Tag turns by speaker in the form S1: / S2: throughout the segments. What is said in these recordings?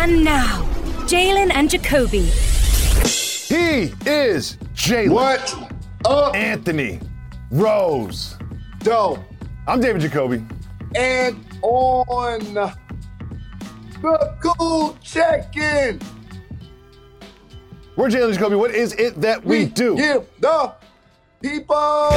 S1: And now, Jalen and Jacoby.
S2: He is Jalen.
S3: What up?
S2: Anthony Rose.
S3: Dope.
S2: I'm David Jacoby.
S3: And on the Cool Check-In.
S2: We're Jalen and Jacoby. What is it that we do?
S3: Give the people.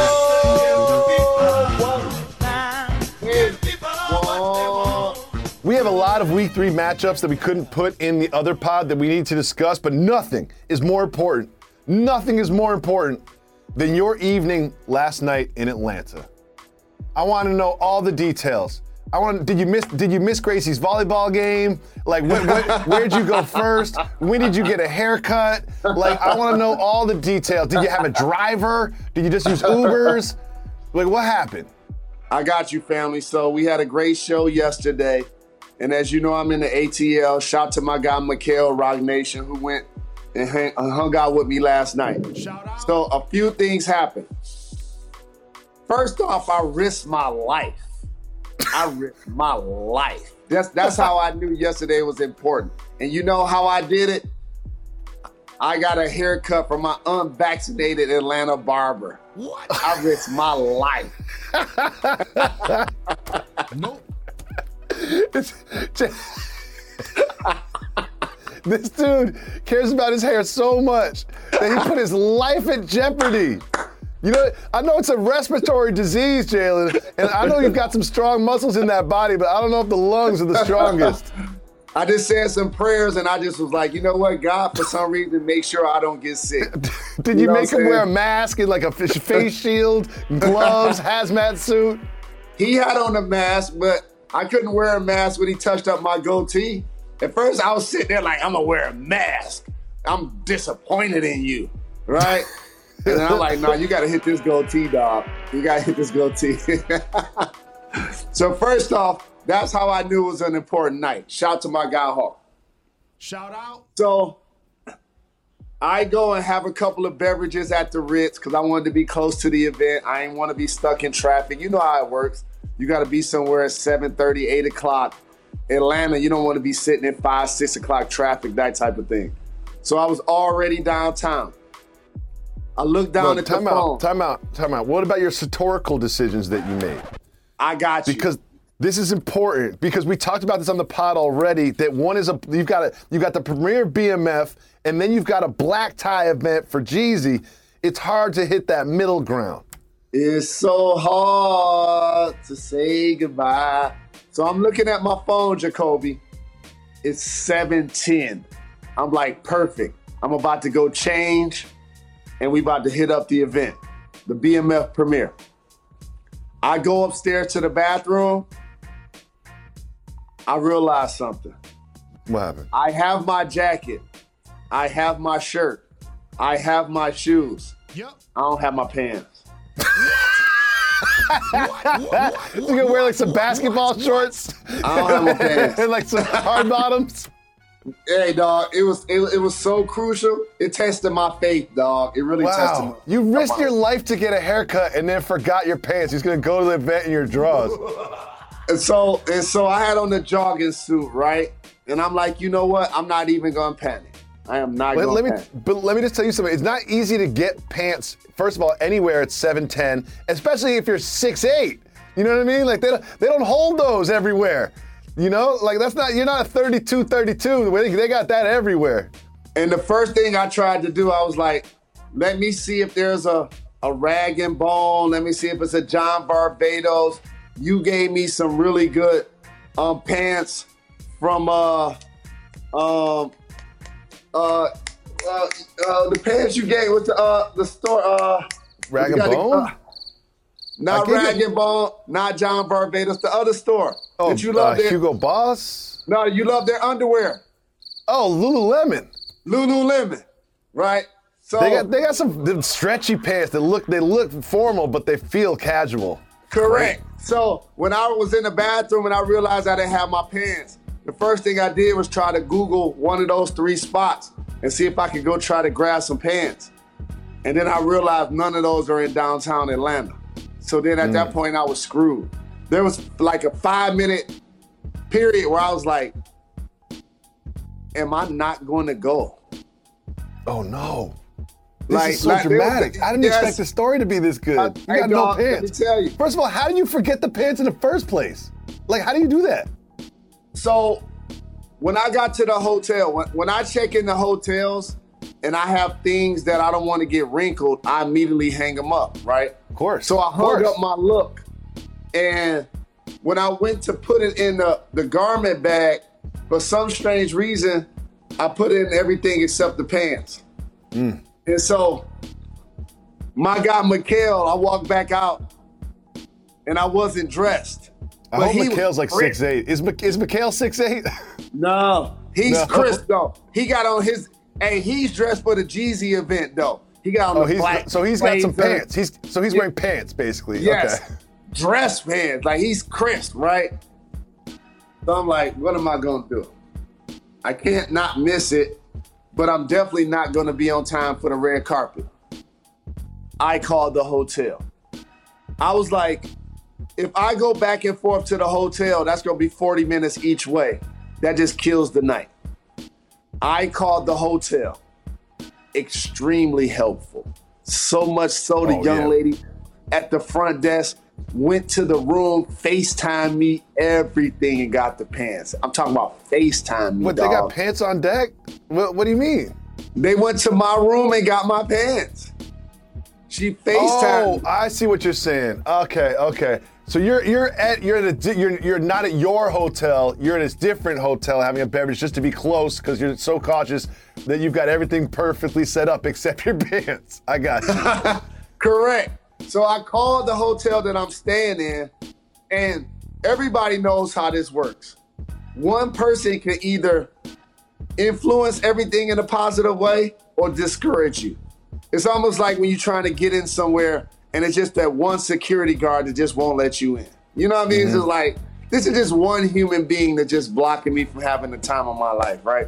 S2: We have a lot of week 3 matchups that we couldn't put in the other pod that we need to discuss, but nothing is more important. Nothing is more important than your evening last night in Atlanta. I want to know all the details. Did you miss Gracie's volleyball game? Like, where'd you go first? When did you get a haircut? Like, I want to know all the details. Did you have a driver? Did you just use Ubers? Like, what happened?
S3: I got you, family. So we had a great show yesterday. And as you know, I'm in the ATL. Shout to my guy, Mikhail Rock Nation, who went and hung out with me last night. So a few things happened. First off, I risked my life. That's how I knew yesterday was important. And you know how I did it? I got a haircut from my unvaccinated Atlanta barber. What? I risked my life.
S2: Nope. This dude cares about his hair so much that he put his life at jeopardy. You know, I know it's a respiratory disease, Jalen, and I know you've got some strong muscles in that body, but I don't know if the lungs are the strongest.
S3: I just said some prayers, and I just was like, you know what, God, for some reason, make sure I don't get sick.
S2: Did you make him wear a mask and like a face shield, gloves, hazmat suit?
S3: He had on a mask, but I couldn't wear a mask when he touched up my goatee. At first, I was sitting there like, I'm gonna wear a mask. I'm disappointed in you, right? And I'm like, nah, you gotta hit this goatee, dog. You gotta hit this goatee. So first off, that's how I knew it was an important night. Shout to my guy, Hawk.
S2: Shout out.
S3: So I go and have a couple of beverages at the Ritz because I wanted to be close to the event. I ain't want to be stuck in traffic. You know how it works. You got to be somewhere at 7:30, 8 o'clock. Atlanta, you don't want to be sitting in 5, 6 o'clock traffic, that type of thing. So I was already downtown. I looked down at the phone.
S2: Time out. What about your rhetorical decisions that you made?
S3: I got you.
S2: Because this is important, because we talked about this on the pod already, that one is you've got the premier BMF, and then you've got a black tie event for Jeezy. It's hard to hit that middle ground.
S3: It's so hard to say goodbye. So I'm looking at my phone, Jacoby. It's 7:10. I'm like, perfect. I'm about to go change, and we about to hit up the event, the BMF premiere. I go upstairs to the bathroom. I realize something.
S2: What happened?
S3: I have my jacket. I have my shirt. I have my shoes.
S2: Yep.
S3: I don't have my pants.
S2: You gonna wear like some basketball shorts?
S3: I don't have my pants.
S2: And like some hard bottoms?
S3: Hey, dog, it was so crucial. It tested my faith, dog. It really tested my faith.
S2: You risked your life to get a haircut and then forgot your pants. You're gonna go to the event in your drawers.
S3: And so I had on the jogging suit, right? And I'm like, you know what? I'm not even gonna panic. I am not gonna panic. But
S2: let me just tell you something. It's not easy to get pants, first of all, anywhere at 7'10", especially if you're 6'8". You know what I mean? Like they don't hold those everywhere. You know, like you're not a 32. They got that everywhere.
S3: And the first thing I tried to do, I was like, let me see if there's a rag and bone. Let me see if it's a John Barbados. You gave me some really good pants from the pants you gave with the store.
S2: Rag and Bone?
S3: Not Rag and Bone, not John Barbados, the other store.
S2: Oh,
S3: that you love
S2: Hugo Boss?
S3: No, you love their underwear.
S2: Oh, Lululemon.
S3: Lululemon, right? So
S2: they got some stretchy pants that look formal, but they feel casual.
S3: Correct. So when I was in the bathroom and I realized I didn't have my pants, the first thing I did was try to Google one of those 3 spots and see if I could go try to grab some pants. And then I realized none of those are in downtown Atlanta. So then at that point I was screwed. There was like a 5-minute period where I was like, am I not going to go?
S2: Oh no. This is so dramatic. I didn't expect the story to be this good. You got no pants.
S3: Let me tell you.
S2: First of all, how did you forget the pants in the first place? Like, how do you do that?
S3: So, when I got to the hotel, when I check in the hotels and I have things that I don't want to get wrinkled, I immediately hang them up, right?
S2: Of course.
S3: So I hung up my look. And when I went to put it in the garment bag, for some strange reason, I put in everything except the pants. And so my guy, Mikhail, I walked back out and I wasn't dressed.
S2: I hope Mikhail's like 6'8". Is Mikhail 6'8"?
S3: No, he's Chris though. He got on he's dressed for the Jeezy event though. He got on the black.
S2: So he's got some pants. He's wearing pants basically.
S3: Yes,
S2: okay.
S3: Dress pants. Like he's Chris, right? So I'm like, what am I gonna do? I can't not miss it, but I'm definitely not gonna be on time for the red carpet. I called the hotel. I was like, if I go back and forth to the hotel, that's gonna be 40 minutes each way. That just kills the night. I called the hotel. Extremely helpful. So much so the young lady at the front desk went to the room, FaceTime me, everything, and got the pants. I'm talking about FaceTime me,
S2: What,
S3: dog.
S2: they got pants on deck? What do you mean?
S3: They went to my room and got my pants. She FaceTimed me.
S2: I see what you're saying. Okay. So you're not at your hotel. You're at a different hotel having a beverage just to be close because you're so cautious that you've got everything perfectly set up except your pants. I got you.
S3: Correct. So I called the hotel that I'm staying in, and everybody knows how this works. One person can either influence everything in a positive way or discourage you. It's almost like when you're trying to get in somewhere and it's just that one security guard that just won't let you in. You know what I mean? It's just like, this is just one human being that's just blocking me from having the time of my life, right?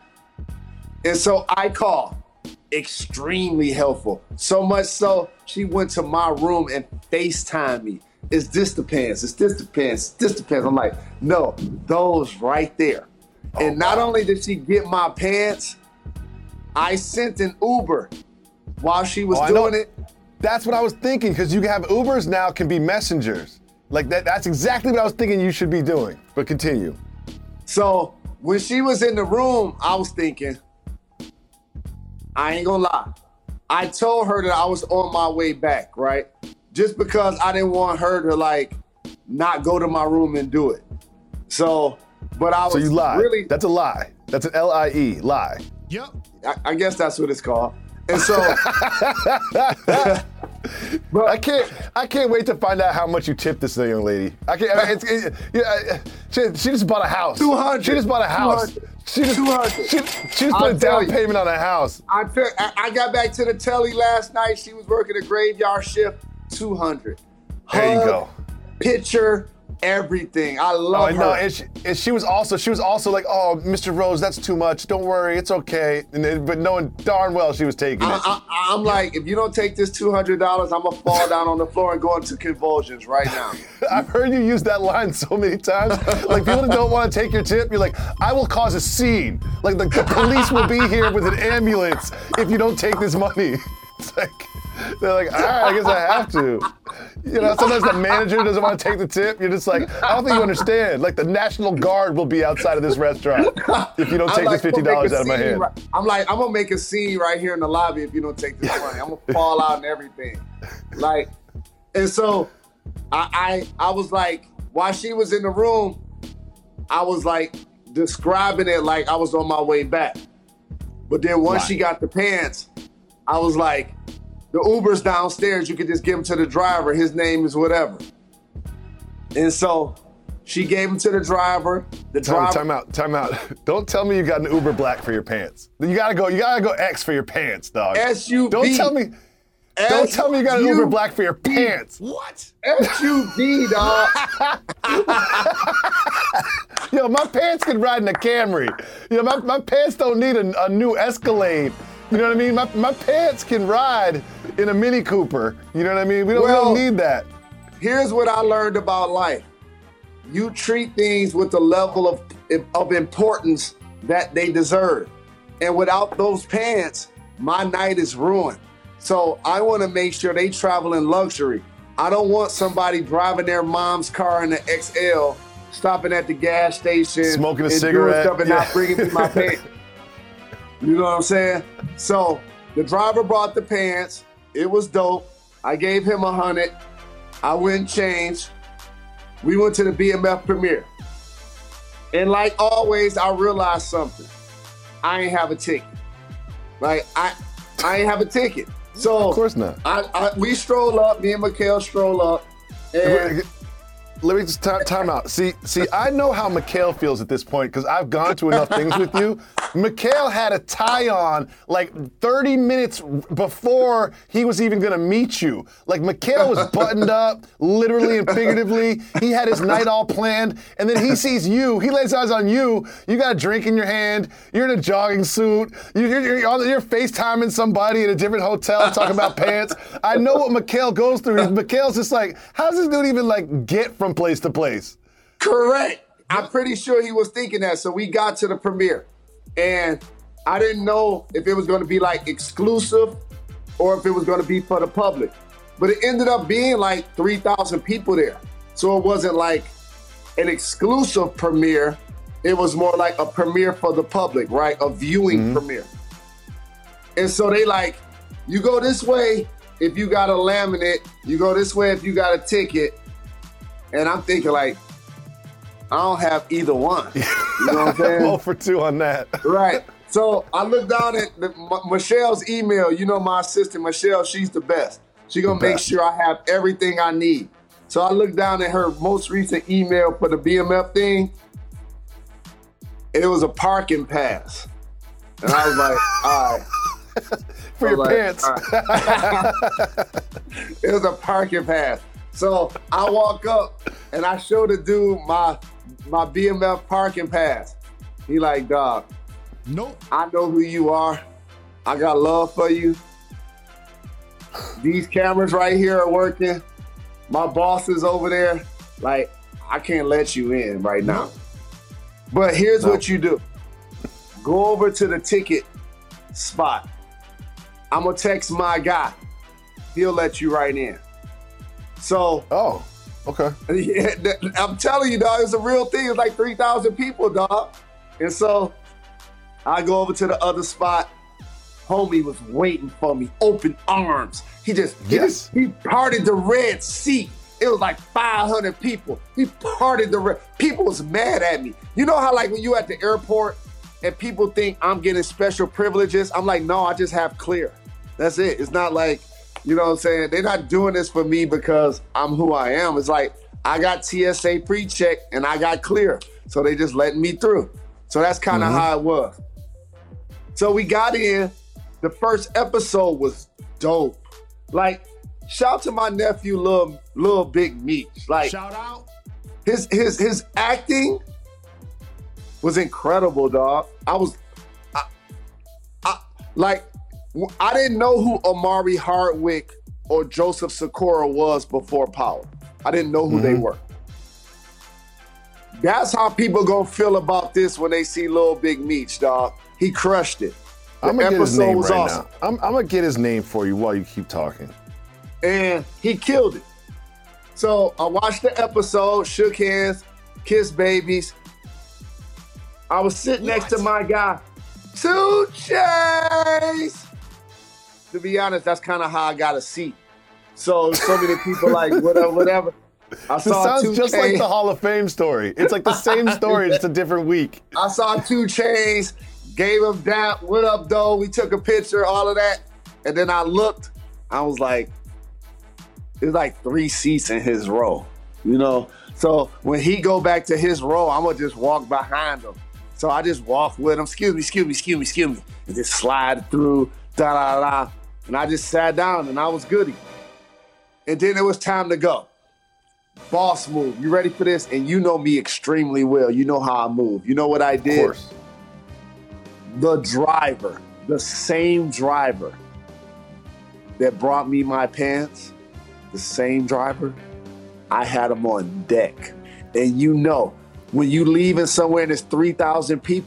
S3: And so I called. Extremely helpful. So much so, she went to my room and FaceTimed me. Is this the pants? Is this the pants? Is this the pants? I'm like, no, those right there. And not only did she get my pants, I sent an Uber while she was doing it.
S2: That's what I was thinking, because you have Ubers now can be messengers. Like that's exactly what I was thinking you should be doing. But continue.
S3: So when she was in the room, I was thinking, I ain't gonna lie. I told her that I was on my way back, right? Just because I didn't want her to like not go to my room and do it. So, but I was
S2: So you lied.
S3: really.
S2: That's a lie. That's an L-I-E, lie.
S4: Yep.
S3: I guess that's what it's called. And so,
S2: but I can't wait to find out how much you tipped this young lady. She just bought a house.
S3: 200.
S2: She just bought a house.
S3: 200.
S2: She just put a down payment on a house.
S3: I got back to the telly last night. She was working a graveyard shift. 200.
S2: There you go.
S3: Picture, everything. I love her.
S2: And she was also like, oh, Mr. Rose, that's too much. Don't worry, it's okay. But knowing darn well she was taking it.
S3: I'm like, if you don't take this $200, I'm gonna fall down on the floor and go into convulsions right now.
S2: I've heard you use that line so many times. Like people that don't want to take your tip, you're like, I will cause a scene. Like the police will be here with an ambulance if you don't take this money. It's like, they're like, all right, I guess I have to. You know, sometimes the manager doesn't want to take the tip. You're just like, I don't think you understand. Like the National Guard will be outside of this restaurant if you don't take this $50 out of my hand.
S3: I'm like, I'm gonna make a scene right here in the lobby if you don't take this money. I'm gonna fall out and everything. Like, and so I was like, while she was in the room, I was like describing it like I was on my way back. But then once she got the pants, I was like, the Uber's downstairs. You could just give them to the driver. His name is whatever. And so she gave him to the driver.
S2: Time out. Don't tell me you got an Uber Black for your pants. You gotta go X for your pants, dog.
S3: SUV.
S2: Don't tell me you got an Uber Black for your pants.
S4: What?
S3: SUV, dog.
S2: Yo, my pants can ride in a Camry. You know, my pants don't need a new Escalade. You know what I mean? My pants can ride in a Mini Cooper. You know what I mean? We don't need that.
S3: Here's what I learned about life. You treat things with the level of importance that they deserve. And without those pants, my night is ruined. So I want to make sure they travel in luxury. I don't want somebody driving their mom's car in the XL, stopping at the gas station,
S2: smoking a
S3: and
S2: cigarette,
S3: doing stuff and not bringing me my pants. You know what I'm saying? So the driver brought the pants. It was dope. I gave him $100. I went and changed. We went to the BMF premiere. And like always, I realized something. I ain't have a ticket. Like, I ain't have a ticket. So
S2: of course not.
S3: We stroll up, me and Mikhail stroll up, and
S2: let me just time out. See, I know how Mikhail feels at this point because I've gone to enough things with you. Mikhail had a tie on like 30 minutes before he was even gonna meet you. Like Mikhail was buttoned up, literally and figuratively. He had his night all planned, and then he sees you. He lays eyes on you. You got a drink in your hand. You're in a jogging suit. You're FaceTiming somebody in a different hotel talking about pants. I know what Mikhail goes through. Mikhail's just like, how's this dude even like get from place to place?
S3: Correct. I'm pretty sure he was thinking that. So we got to the premiere, and I didn't know if it was going to be like exclusive or if it was going to be for the public. But it ended up being like 3,000 people there. So it wasn't like an exclusive premiere. It was more like a premiere for the public, right? A viewing premiere. And so they like, you go this way if you got a laminate, you go this way if you got a ticket. And I'm thinking like, I don't have either one. You know what I'm saying?
S2: 0 for 2 on that.
S3: Right. So I look down at Michelle's email. You know my assistant, Michelle, she's the best. She's going to make sure I have everything I need. So I look down at her most recent email for the BMF thing. And it was a parking pass. And I was like, all right.
S2: For your pants.
S3: Right. It was a parking pass. So I walk up and I show the dude my BMF parking pass. He like, dog,
S4: nope.
S3: I know who you are. I got love for you. These cameras right here are working. My boss is over there. Like, I can't let you in right now. But here's what you do. Go over to the ticket spot. I'm gonna text my guy. He'll let you right in. So,
S2: oh, okay.
S3: Yeah, I'm telling you, dog, it's a real thing. It's like 3,000 people, dog. And so I go over to the other spot. Homie was waiting for me, open arms. He parted the red seat. It was like 500 people. He parted the red. People was mad at me. You know how like when you at the airport and people think I'm getting special privileges? I'm like, no, I just have clear. That's it. It's not like, you know what I'm saying? They're not doing this for me because I'm who I am. It's like, I got TSA pre-check and I got clear. So they just letting me through. So that's kind of how it was. So we got in. The first episode was dope. Like, shout to my nephew, Lil Big Meech. Like,
S4: shout out.
S3: His acting was incredible, dog. I didn't know who Omari Hardwick or Joseph Sikora was before Power. I didn't know who they were. That's how people gonna feel about this when they see Lil Big Meech, dog. He crushed it.
S2: I'm gonna get his name right now. I'm gonna get his name for you while you keep talking.
S3: And he killed it. So I watched the episode, shook hands, kissed babies. I was sitting next to my guy, 2 Chainz. To be honest, that's kind of how I got a seat. So many people like, whatever.
S2: This sounds just like the Hall of Fame story. It's like the same story, just a different week.
S3: I saw 2 Chainz, gave him that, what up, though? We took a picture, all of that. And then I looked, I was like, there's like 3 seats in his row, you know? So when he go back to his row, I'm gonna just walk behind him. So I just walk with him, excuse me, and just slide through, da-da-da. And I just sat down and I was goody. And then it was time to go. Boss move, you ready for this? And you know me extremely well. You know how I move. You know what I did?
S2: Of course.
S3: The driver, the same driver that brought me my pants, the same driver, I had him on deck. And you know, when you leaving somewhere and there's 3,000 people,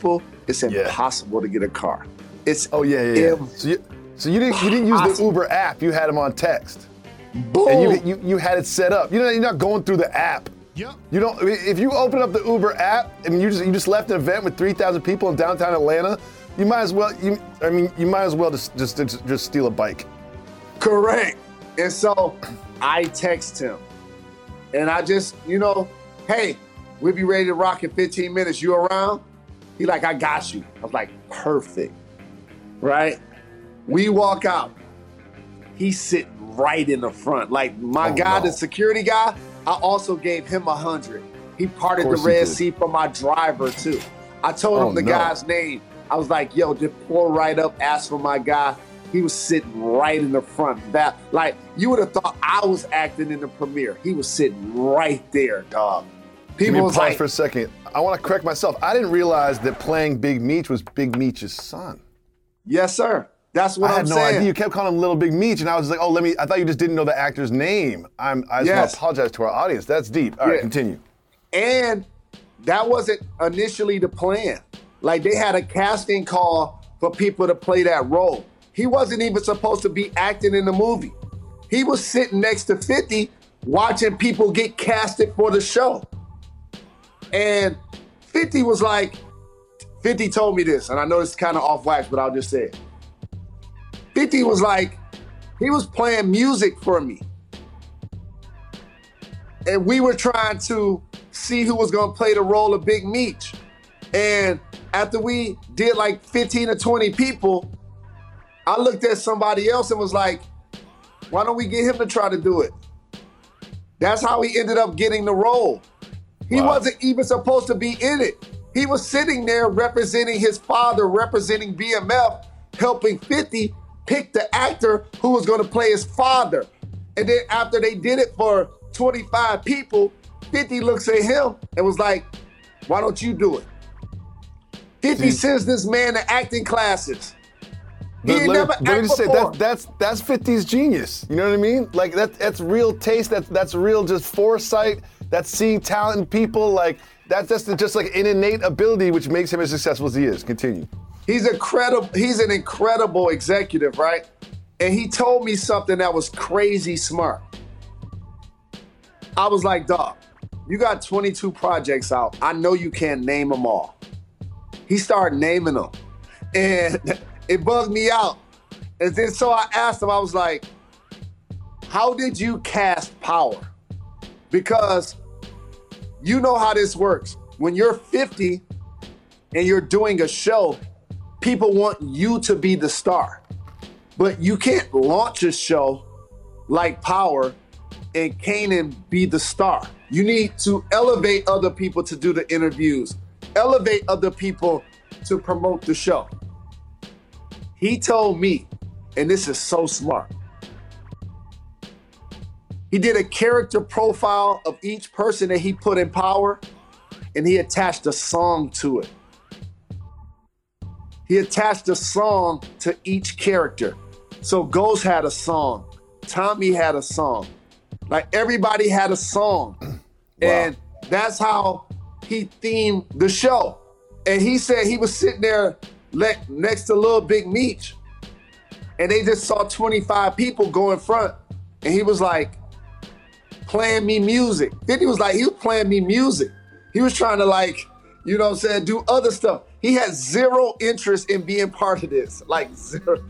S3: it's impossible to get a car. It's
S2: So you didn't use the Uber app. You had them on text.
S3: Boom.
S2: And you had it set up. You're not going through the app.
S4: Yep.
S2: You don't. If you open up the Uber app and you just left an event with 3,000 people in downtown Atlanta, you might as well. You might as well just steal a bike.
S3: Correct. And so I text him, and I just, hey, we'll be ready to rock in 15 minutes. You around? He like, I got you. I was like, perfect. Right? We walk out. He's sitting right in the front. Like my guy, the security guy, I also gave him 100. He parted the Red Sea for my driver too. I told him the guy's name. I was like, yo, just pull right up, ask for my guy. He was sitting right in the front. That, like, you would have thought I was acting in the premiere. He was sitting right there, dog.
S2: People was like, for a second. I want to correct myself. I didn't realize that playing Big Meech was Big Meech's son.
S3: Yes, sir. That's what I'm saying. I had no idea.
S2: You kept calling him Little Big Meech, and I was like, I thought you just didn't know the actor's name. I just want to apologize to our audience. That's deep. All right, continue.
S3: And that wasn't initially the plan. Like, they had a casting call for people to play that role. He wasn't even supposed to be acting in the movie. He was sitting next to 50 watching people get casted for the show. And 50 was like, 50 told me this, and I know it's kind of off wax, but I'll just say it. 50 was like, he was playing music for me. And we were trying to see who was gonna play the role of Big Meech. And after we did like 15 or 20 people, I looked at somebody else and was like, why don't we get him to try to do it? That's how he ended up getting the role. He wasn't even supposed to be in it. He was sitting there representing his father, representing BMF, helping 50 pick the actor who was gonna play his father. And then after they did it for 25 people, 50 looks at him and was like, why don't you do it? 50 sends this man to acting classes. He ain't never acted before.
S2: That's 50's genius. You know what I mean? Like that's real taste. That's real just foresight. That's seeing talent in people. Like that's just like an innate ability which makes him as successful as he is. Continue.
S3: He's an incredible executive, right? And he told me something that was crazy smart. I was like, dog, you got 22 projects out. I know you can't name them all. He started naming them. And it bugged me out. And then so I asked him, I was like, how did you cast Power? Because you know how this works. When you're 50 and you're doing a show, people want you to be the star. But you can't launch a show like Power and Kanan be the star. You need to elevate other people to do the interviews, elevate other people to promote the show. He told me, and this is so smart, he did a character profile of each person that he put in Power, and he attached a song to it. He attached a song to each character. So Ghost had a song, Tommy had a song, like everybody had a song. Wow. And that's how he themed the show. And he said he was sitting there next to Lil Big Meech, and they just saw 25 people go in front, and he was like, playing me music. Then he was playing me music. He was trying to do other stuff. He had zero interest in being part of this. Zero.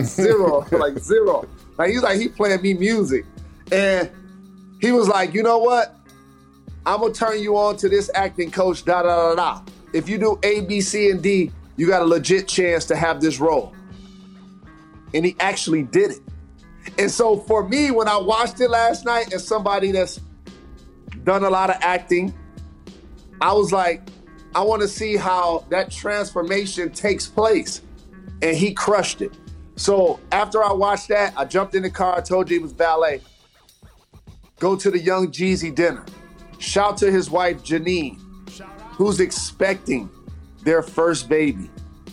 S3: Like he playing me music. And he was like, you know what? I'm gonna turn you on to this acting coach, If you do A, B, C, and D, you got a legit chance to have this role. And he actually did it. And so for me, when I watched it last night, as somebody that's done a lot of acting, I was like, I want to see how that transformation takes place. And he crushed it. So after I watched that, I jumped in the car, I told you it was ballet. Go to the Young Jeezy dinner. Shout to his wife, Janine, who's expecting their first baby.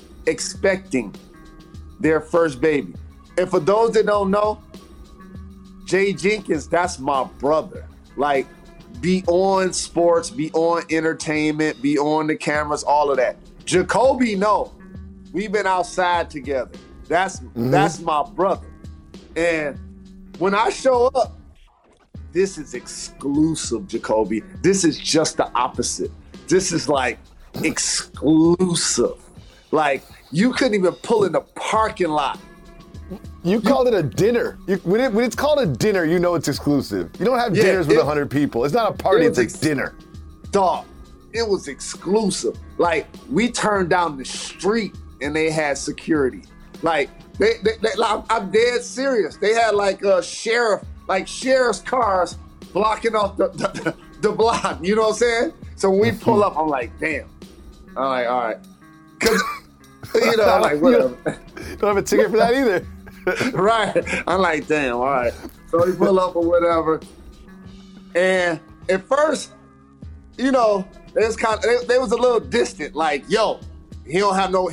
S3: And for those that don't know, Jay Jenkins, that's my brother. Beyond sports, beyond entertainment, beyond the cameras, all of that. Jacoby, no. We've been outside together. That's my brother. And when I show up, this is exclusive, Jacoby. This is just the opposite. This is like exclusive. Like, you couldn't even pull in the parking lot.
S2: You called it a dinner. When it's called a dinner, you know it's exclusive. You don't have dinners with 100 people. It's not a party, it's a dinner.
S3: Dog, it was exclusive. Like, we turned down the street and they had security. Like, I'm dead serious. They had like sheriff's cars blocking off the block. You know what I'm saying? So when we pull up, I'm like, damn. I'm like, all right. Cause, I'm like, whatever.
S2: Don't have a ticket for that either.
S3: Right. I'm like, damn, all right. So we pull up or whatever. And at first, they was they was a little distant. Like, yo, he don't have no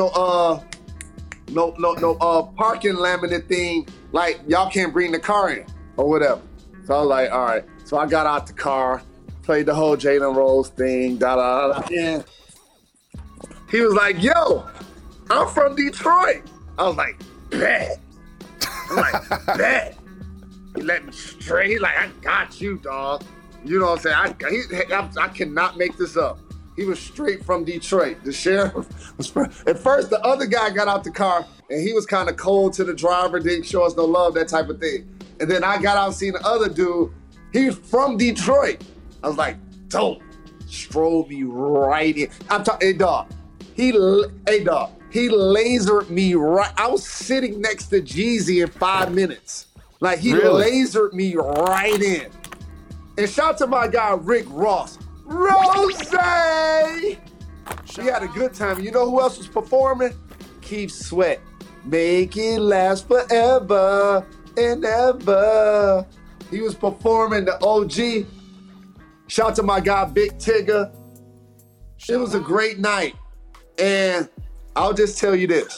S3: parking laminate thing. Like, y'all can't bring the car in or whatever. So I was like, all right. So I got out the car, played the whole Jalen Rose thing, and he was like, yo, I'm from Detroit. I was like, bet. I'm like, bet. He let me straight. He's like, I got you, dog. You know what I'm saying? I cannot make this up. He was straight from Detroit. The sheriff was at first, the other guy got out the car and he was kind of cold to the driver, didn't show us no love, that type of thing. And then I got out and seen the other dude. He was from Detroit. I was like, dope. Strolled me right in. I'm talking, hey dog. He lasered me right. I was sitting next to Jeezy in 5 minutes. Like, he lasered me right in. And shout out to my guy, Rick Ross. Rose! We had a good time. You know who else was performing? Keith Sweat. Make it last forever and ever. He was performing the OG. Shout out to my guy, Big Tigger. It was a great night. And I'll just tell you this.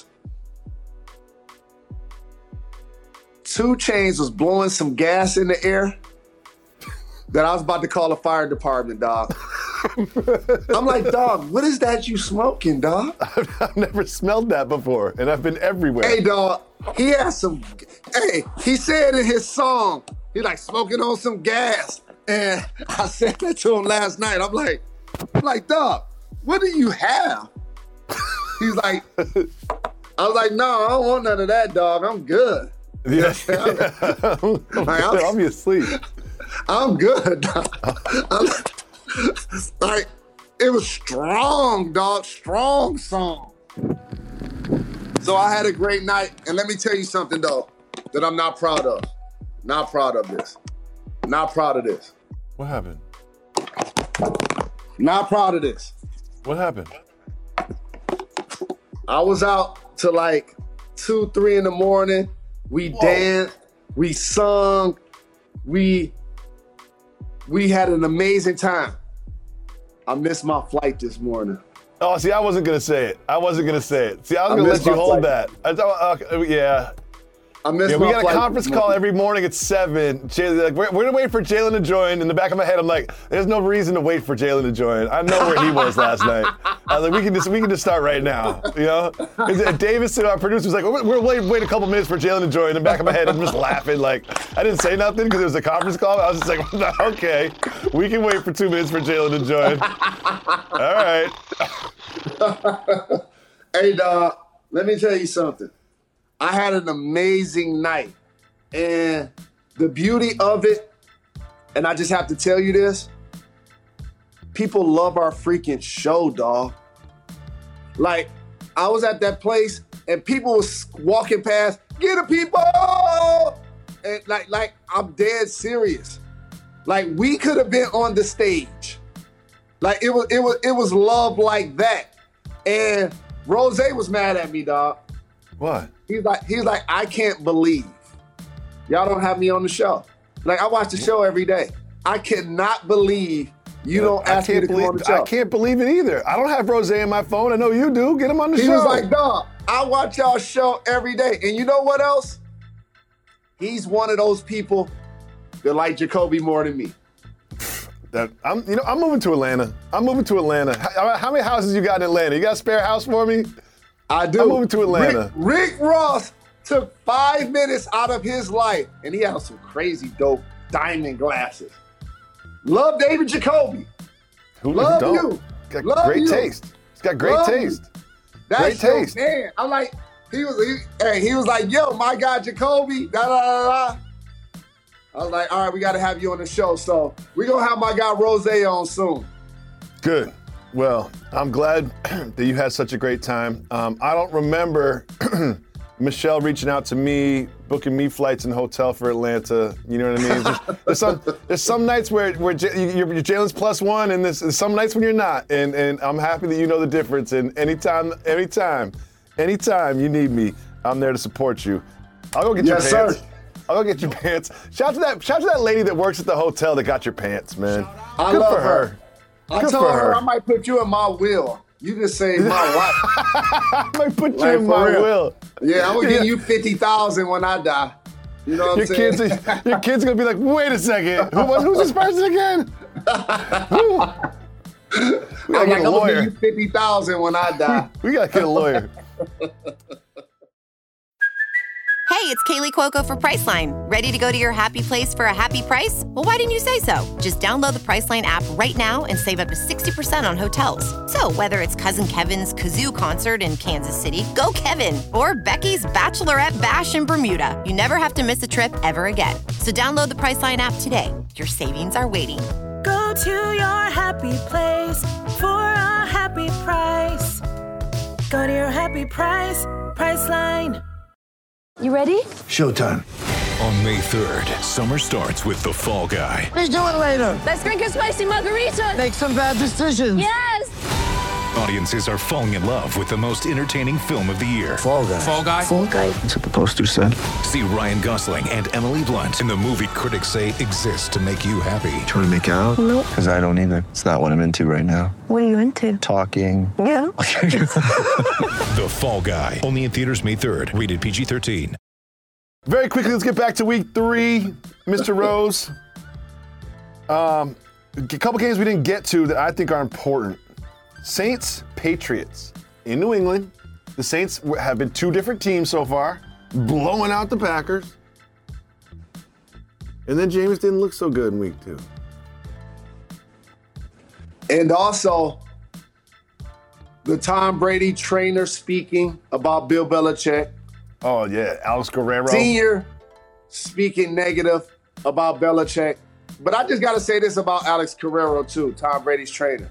S3: 2 Chainz was blowing some gas in the air that I was about to call the fire department, dog. I'm like, dog, what is that you smoking, dog?
S2: I've never smelled that before, and I've been everywhere.
S3: Hey, dog, he said in his song, he like smoking on some gas. And I said that to him last night. I'm like, dog, what do you have? He's like, I was like, no, I don't want none of that, dog. I'm good.
S2: Yeah. Obviously.
S3: I'm good, dog. Like, it was strong, dog. Strong song. So I had a great night. And let me tell you something, though, that I'm not proud of. Not proud of this. Not proud of this.
S2: What happened?
S3: Not proud of this.
S2: What happened?
S3: I was out till like 2, 3 in the morning. We danced, we sung, we had an amazing time. I missed my flight this morning.
S2: Oh, see, I wasn't gonna say it. See, I was gonna let you hold that. Yeah.
S3: I missed
S2: we
S3: my
S2: got a
S3: flight
S2: conference call every morning at 7. Like, we're gonna wait for Jalen to join. In the back of my head, I'm like, there's no reason to wait for Jalen to join. I know where he was last night. I was like, we can just start right now. You know? Davis, our producer, was like, we'll wait a couple minutes for Jalen to join. In the back of my head, I'm just laughing. Like, I didn't say nothing because it was a conference call. I was just like, okay, we can wait for 2 minutes for Jalen to join. All right.
S3: Hey, dog, let me tell you something. I had an amazing night. And the beauty of it, and I just have to tell you this, people love our freaking show, dog. Like, I was at that place and people was walking past, get the people! And like I'm dead serious. Like, we could have been on the stage. Like, it was love like that. And Rose was mad at me, dog.
S2: What?
S3: He's like, I can't believe y'all don't have me on the show. Like, I watch the show every day. I cannot believe you don't ask me to come on the show.
S2: I can't believe it either. I don't have Rose in my phone. I know you do. Get him on the show.
S3: He was like, dog, I watch y'all show every day. And you know what else? He's one of those people that like Jacoby more than me.
S2: I'm moving to Atlanta. How many houses you got in Atlanta? You got a spare house for me?
S3: I do.
S2: I'm moving to Atlanta.
S3: Rick Ross took 5 minutes out of his life, and he had some crazy dope diamond glasses. Love David Jacoby.
S2: Who
S3: Love
S2: don't?
S3: you.
S2: Got
S3: Love
S2: great
S3: you.
S2: taste. He's got great
S3: Love
S2: taste.
S3: you. That's
S2: Great taste.
S3: your man. I'm like, he was like, yo, my guy Jacoby, da da da da. I was like, all right, we got to have you on the show. So we're going to have my guy Rose on soon.
S2: Good. Well, I'm glad that you had such a great time. I don't remember Michelle reaching out to me, booking me flights and hotel for Atlanta. You know what I mean? There's some nights where you're Jalen's +1, and there's some nights when you're not. And I'm happy that you know the difference. And anytime you need me, I'm there to support you. I'll go get your pants.
S3: Sir.
S2: I'll go get your pants. Shout to that lady that works at the hotel that got your pants, man.
S3: I
S2: Good
S3: love
S2: for her.
S3: I
S2: Good
S3: told
S2: for
S3: her
S2: her.
S3: I might put you in my will. You just say my wife.
S2: I might put you
S3: Like,
S2: in
S3: for
S2: my
S3: real.
S2: will.
S3: Yeah, I'm gonna give you 50,000 when I die. You know what I'm saying?
S2: Your kid's gonna be like, wait a second, who's this person again? Who? We gotta
S3: I'm
S2: get a
S3: gonna
S2: lawyer.
S3: give you 50,000 when I die.
S2: We gotta get a lawyer.
S4: Hey, it's Kaylee Cuoco for Priceline. Ready to go to your happy place for a happy price? Well, why didn't you say so? Just download the Priceline app right now and save up to 60% on hotels. So whether it's Cousin Kevin's Kazoo Concert in Kansas City, go Kevin, or Becky's Bachelorette Bash in Bermuda, you never have to miss a trip ever again. So download the Priceline app today. Your savings are waiting.
S5: Go to your happy place for a happy price. Go to your happy price, Priceline.
S6: You ready?
S7: Showtime.
S8: On May 3rd, summer starts with The Fall Guy.
S7: Let's do it later.
S6: Let's drink a spicy margarita.
S7: Make some bad decisions.
S6: Yes!
S8: Audiences are falling in love with the most entertaining film of the year.
S7: Fall guy.
S8: Fall Guy.
S6: Fall guy.
S7: That's what the poster said.
S8: See Ryan Gosling and Emily Blunt in the movie critics say exists to make you happy.
S7: Trying to make it out?
S6: Nope.
S7: Because I don't either. It's not what I'm into right now.
S6: What are you into?
S7: Talking.
S6: Yeah.
S8: The Fall Guy. Only in theaters May 3rd. Rated PG-13.
S2: Very quickly, let's get back to week 3, Mr. Rose. A couple games we didn't get to that I think are important. Saints, Patriots in New England. The Saints have been 2 different teams so far, blowing out the Packers. And then Jameis didn't look so good in week 2.
S3: And also, the Tom Brady trainer speaking about Bill Belichick.
S2: Oh, yeah, Alex Guerrero.
S3: Senior speaking negative about Belichick. But I just got to say this about Alex Guerrero, too, Tom Brady's trainer.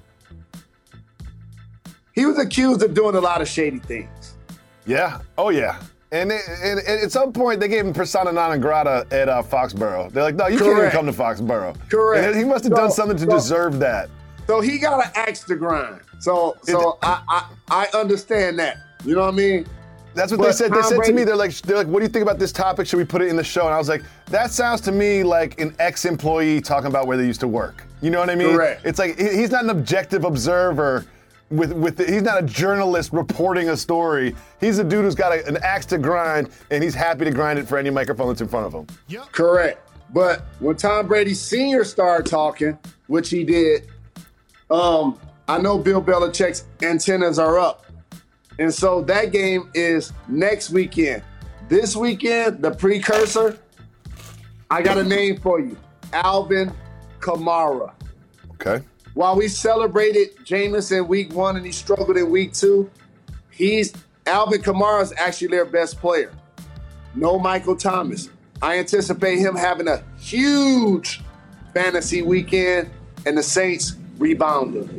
S3: He was accused of doing a lot of shady things.
S2: Yeah. Oh, yeah. And at some point, they gave him persona non grata at Foxborough. They're like, no, you can't even
S3: Correct.
S2: come to Foxborough.
S3: Correct.
S2: And he must have done something to deserve that.
S3: So he got an axe to grind. So I understand that. You know what I mean?
S2: That's what
S3: But
S2: they said. They
S3: Tom
S2: said to me,
S3: Brady-
S2: they're like, what do you think about this topic? Should we put it in the show? And I was like, that sounds to me like an ex-employee talking about where they used to work. You know what I mean?
S3: Correct.
S2: It's like he's not an objective observer. He's not a journalist reporting a story. He's a dude who's got an axe to grind, and he's happy to grind it for any microphone that's in front of him.
S3: Correct. But when Tom Brady Sr. started talking, which he did, I know Bill Belichick's antennas are up. And so that game is next weekend. This weekend, the precursor, I got a name for you. Alvin Kamara.
S2: Okay.
S3: While we celebrated Jameis in week 1 and he struggled in week 2, Alvin Kamara is actually their best player. No Michael Thomas. I anticipate him having a huge fantasy weekend and the Saints rebounding.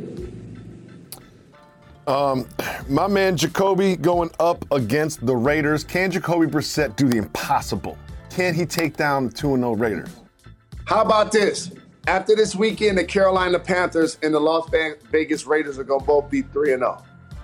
S2: My man Jacoby going up against the Raiders. Can Jacoby Brissett do the impossible? Can he take down the 2-0 Raiders?
S3: How about this? After this weekend, the Carolina Panthers and the Las Vegas Raiders are going to both be 3-0.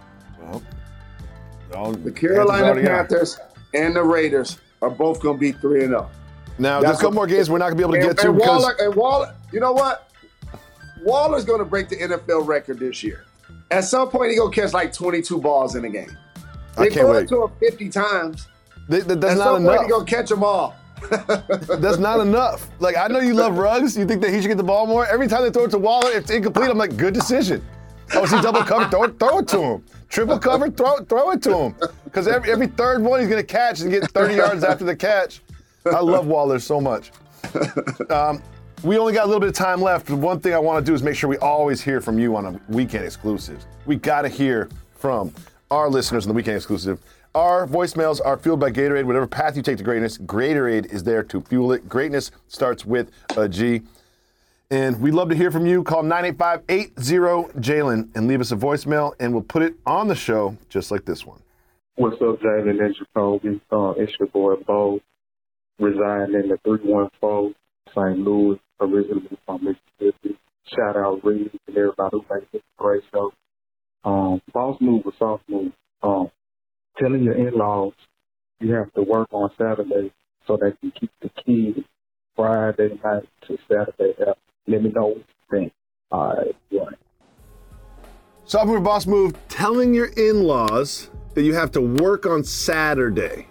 S2: Well,
S3: The Carolina Panthers and the Raiders are both going to be 3-0.
S2: Now, there's a couple more games we're not going to be able to get to because
S3: Waller, you know what? Waller's going to break the NFL record this year. At some point, he's going to catch like 22 balls in a game.
S2: I
S3: They
S2: can't
S3: throw
S2: wait.
S3: it to him 50 times.
S2: That's
S3: At
S2: not
S3: some point,
S2: enough.
S3: he's going to catch them all.
S2: That's not enough. Like, I know you love Ruggs. You think that he should get the ball more. Every time they throw it to Waller, it's incomplete. I'm like, good decision. Oh, is he double covered? Throw it to him. Triple covered? Throw it to him. Because every third one he's going to catch and get 30 yards after the catch. I love Waller so much. We only got a little bit of time left, but one thing I want to do is make sure we always hear from you on a Weekend Exclusives. We got to hear from our listeners on the Weekend Exclusive. Our voicemails are fueled by Gatorade. Whatever path you take to greatness, Gatorade is there to fuel it. Greatness starts with a G. And we'd love to hear from you. Call 985-80-JALEN and leave us a voicemail, and we'll put it on the show just like this one.
S9: What's up, Jalen and Jacoby? It's your boy, Bo, residing in the 314 St. Louis, originally from Mississippi. Shout out Reed and everybody who makes this a great show. Boss move or soft move. Telling your in-laws you have to work on Saturday so they can keep the kids Friday night to Saturday. Let me know what you think. All right, right.
S2: Soft move, boss move, telling your in-laws that you have to work on Saturday.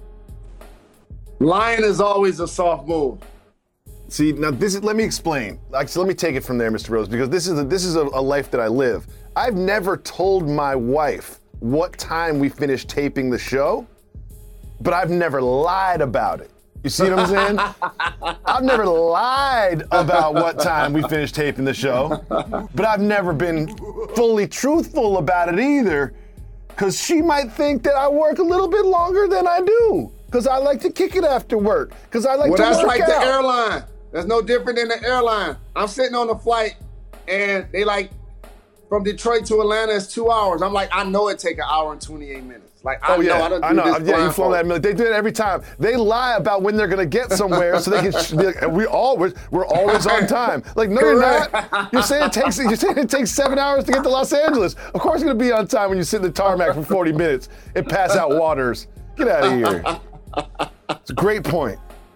S3: Lying is always a soft move.
S2: See, now let me explain. So let me take it from there, Mr. Rose, because this is a life that I live. I've never told my wife what time we finished taping the show, but I've never lied about it. You see what I'm saying? I've never lied about what time we finished taping the show, but I've never been fully truthful about it either, because she might think that I work a little bit longer than I do, because I like to kick it after work, because I like to work out.
S3: Well, that's like the airline. That's no different than the airline. I'm sitting on the flight, and they like, from Detroit to Atlanta is 2 hours. I'm like, I know it take an hour and 28 minutes. Like, I know.
S2: Yeah, you flown that. They do it every time. They lie about when they're gonna get somewhere, so they can be like, we're always on time. Like, no, you're not. You're saying it takes 7 hours to get to Los Angeles. Of course, you're gonna be on time when you sit in the tarmac for 40 minutes and pass out waters. Get out of here. It's a great point.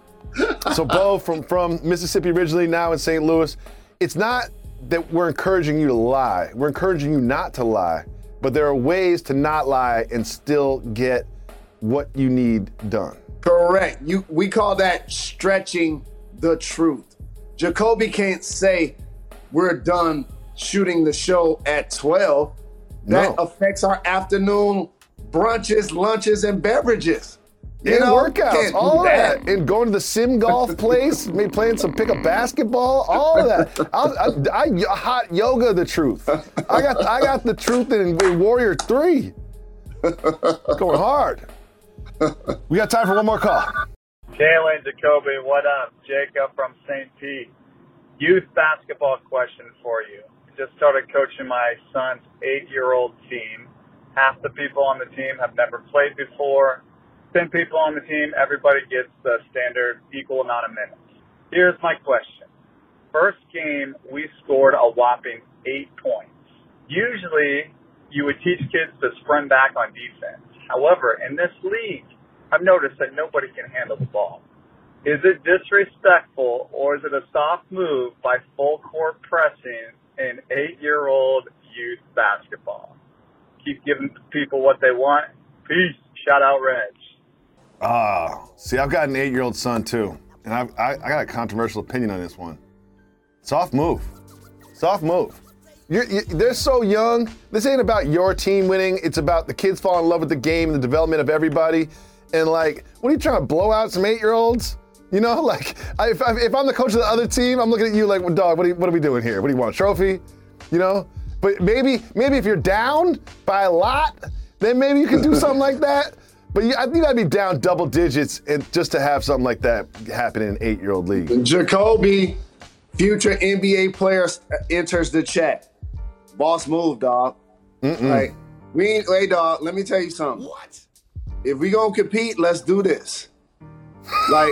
S2: So, Bo, from Mississippi originally, now in St. Louis, it's not that we're encouraging you to lie. We're encouraging you not to lie, but there are ways to not lie and still get what you need done.
S3: Correct. We call that stretching the truth. Jacoby can't say we're done shooting the show at 12. That affects our afternoon brunches, lunches, and beverages.
S2: And workouts, all of that. And going to the sim golf place, maybe playing some pickup basketball, all of that. I hot yoga the truth. I got the truth in Warrior 3. Going hard. We got time for one more call.
S10: Jalen, Jacoby, what up? Jacob from St. Pete. Youth basketball question for you. Just started coaching my son's 8-year-old team. Half the people on the team have never played before. 10 people on the team, everybody gets the standard equal amount of minutes. Here's my question. First game, we scored a whopping 8 points. Usually, you would teach kids to sprint back on defense. However, in this league, I've noticed that nobody can handle the ball. Is it disrespectful, or is it a soft move by full court pressing in 8-year-old youth basketball? Keep giving people what they want. Peace. Shout out, Reg.
S2: See, I've got an 8-year-old son too, and I got a controversial opinion on this one. Soft move. Soft move. They're so young. This ain't about your team winning. It's about the kids falling in love with the game and the development of everybody. And like, what are you trying to blow out some 8-year-olds? You know, like, if I'm the coach of the other team, I'm looking at you like, well, dog, what are we doing here? What do you want, a trophy? You know? But maybe if you're down by a lot, then maybe you can do something like that. But I think I'd be down double digits and just to have something like that happen in an 8-year-old league.
S3: Jacoby, future NBA player, enters the chat. Boss move, dog. Like, hey, dog, let me tell you something. What? If we gonna compete, let's do this. Like,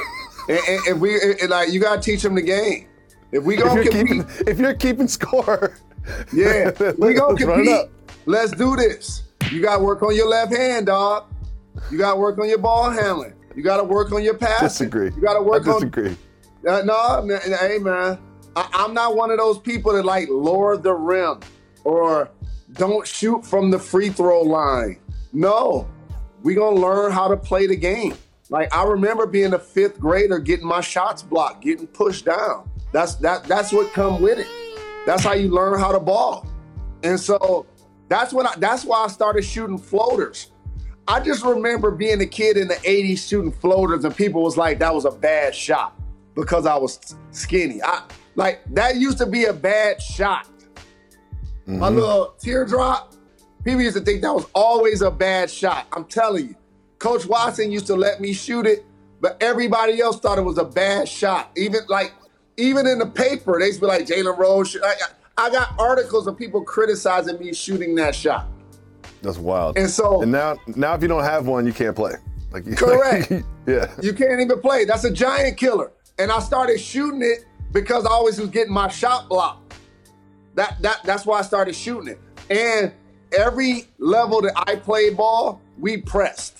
S3: you gotta teach them the game. If we gonna compete,
S2: if you're keeping score,
S3: yeah, we gonna compete. Let's do this. You gotta work on your left hand, dog. You got to work on your ball handling. You got to work on your passing.
S2: Disagree.
S3: You got to work on.
S2: Disagree.
S3: Hey, man. I'm not one of those people that like lower the rim or don't shoot from the free throw line. No. We're going to learn how to play the game. Like, I remember being a 5th grader, getting my shots blocked, getting pushed down. That's what come with it. That's how you learn how to ball. And so that's why I started shooting floaters. I just remember being a kid in the 80s shooting floaters, and people was like, that was a bad shot because I was skinny. That used to be a bad shot. Mm-hmm. My little teardrop, people used to think that was always a bad shot. I'm telling you. Coach Watson used to let me shoot it, but everybody else thought it was a bad shot. Even in the paper, they used to be like, Jalen Rose. I got articles of people criticizing me shooting that shot.
S2: That's wild.
S3: And
S2: now if you don't have one, you can't play.
S3: Correct.
S2: Yeah.
S3: You can't even play. That's a giant killer. And I started shooting it because I always was getting my shot blocked. That's why I started shooting it. And every level that I played ball, we pressed.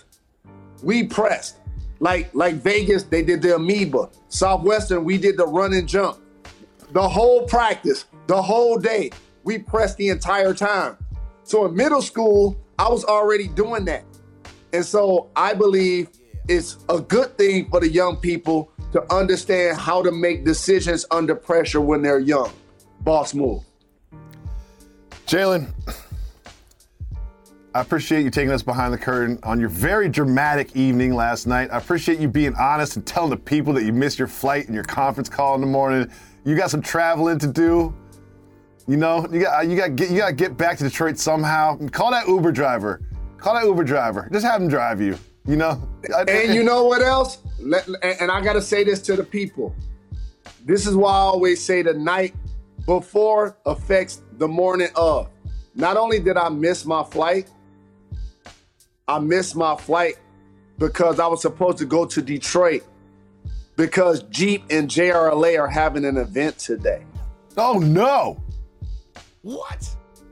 S3: Like Vegas, they did the amoeba. Southwestern, we did the run and jump. The whole practice, the whole day, we pressed the entire time. So in middle school, I was already doing that. And so I believe it's a good thing for the young people to understand how to make decisions under pressure when they're young. Boss move.
S2: Jalen, I appreciate you taking us behind the curtain on your very dramatic evening last night. I appreciate you being honest and telling the people that you missed your flight and your conference call in the morning. You got some traveling to do. You know, you got to get back to Detroit somehow. Call that Uber driver. Just have him drive you. You know.
S3: And you know what else? And I got to say this to the people. This is why I always say the night before affects the morning of. Not only did I miss my flight, I missed my flight because I was supposed to go to Detroit because Jeep and JRLA are having an event today.
S2: Oh, no.
S3: What?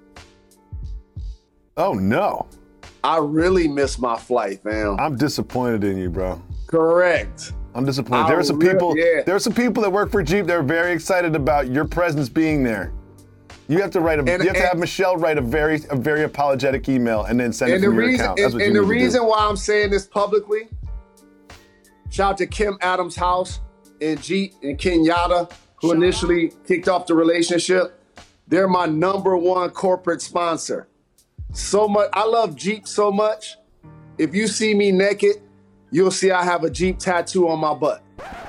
S2: Oh, no.
S3: I really missed my flight, fam.
S2: I'm disappointed in you, bro.
S3: Correct.
S2: I'm disappointed. There are some people that work for Jeep that are very excited about your presence being there. You have to have Michelle write a very apologetic email and then send it from your account. That's what you need to do.
S3: And the reason why I'm saying this publicly, shout out to Kim Adams' house and Jeep and Kenyatta, who initially kicked off the relationship. They're my #1 corporate sponsor. So much, I love Jeep so much. If you see me naked, you'll see I have a Jeep tattoo on my butt.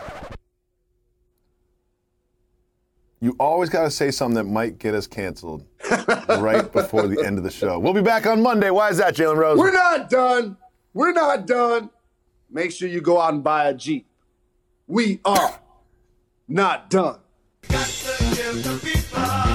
S2: You always got to say something that might get us canceled right before the end of the show. We'll be back on Monday. Why is that, Jalen Rose?
S3: We're not done. Make sure you go out and buy a Jeep. We are not done.
S11: Got to give the people